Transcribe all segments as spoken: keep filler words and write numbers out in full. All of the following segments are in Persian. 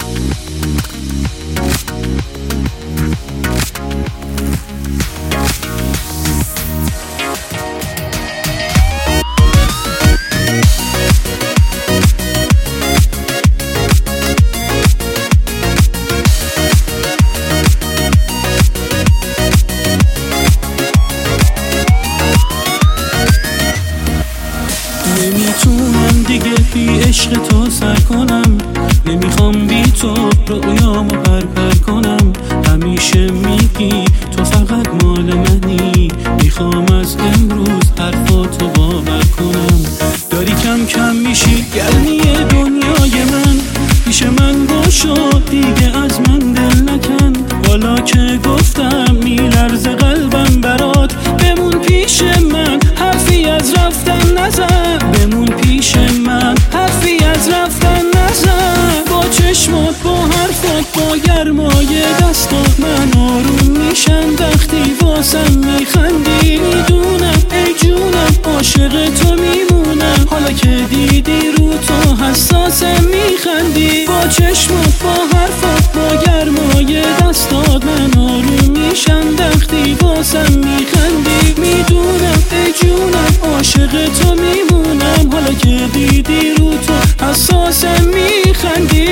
نمیتونم دیگه بی عشق تو سر کنم، نمیخوام بی تو رویامو پرپر کنم. همیشه میگی تو فقط مال منی، میخوام از امروز حرفاتو باور کنم. داری کم کم میشی گرمی دنیای من، پیش من باشو دیگه از من دل نکن. حالا که گفتم میلرزه قلبم برات، بمون پیش من حرفی از رفتن نزن. بمون پیش من حرفی از رفتن نزن. با چشمات با حرفات با گرمای دستات من آروم میشم وقتی واسم میخندی. میدونم ای جونم عاشق تو میمونم، حالا که دیدی رو تو حساسم میخندی. با چشمات با حرفات با گرمای دستات من آروم میشم وقتی واسم میخندی. میدونم ای جونم عاشق تو میمونم، حالا که دیدی رو تو حساسم میخندی.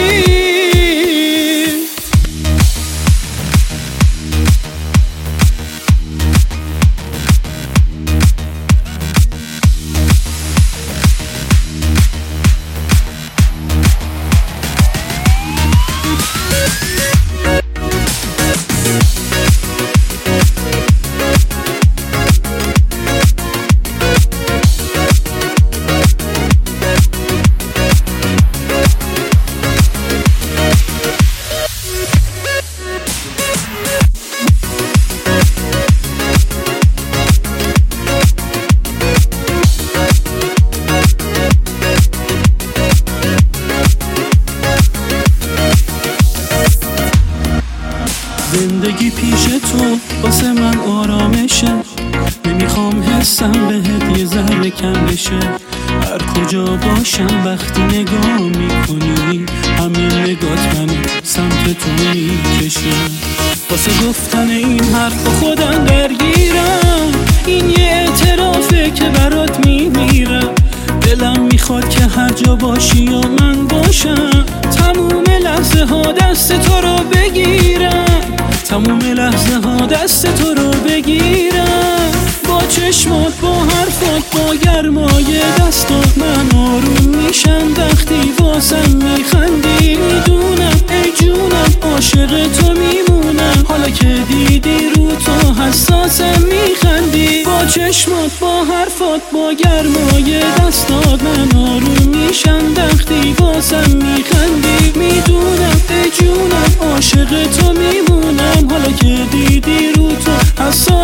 زندگی پیش تو واسه من آرامشه، نمیخوام حسم بهت یه ذره کم بشه. هر کجا باشم وقتی نگاه میکنی، همین نگات من سمت تو میکشه. واسه گفتن این حرف خودم درگیرم، این یه اعترافه که برات میمیرم. دلم میخواد که هر جا باشی و من باشم، تموم لحظه ها دست تو رو بگیرم. تموم لحظه ها دست تو رو بگیرم. با چشمات با حرفات با گرمای دستات من آروم میشم وقتی واسم میخندی. میدونم ای جونم عاشق تو میمونم، حالا که دیدی رو تو حساسم میخندی. با چشمات با حرفات با گرمای دستات من آروم میشم وقتی واسم میخندی. میدونم ای جونم عاشق تو میمونم، حالا که دیدی رو تو حساسم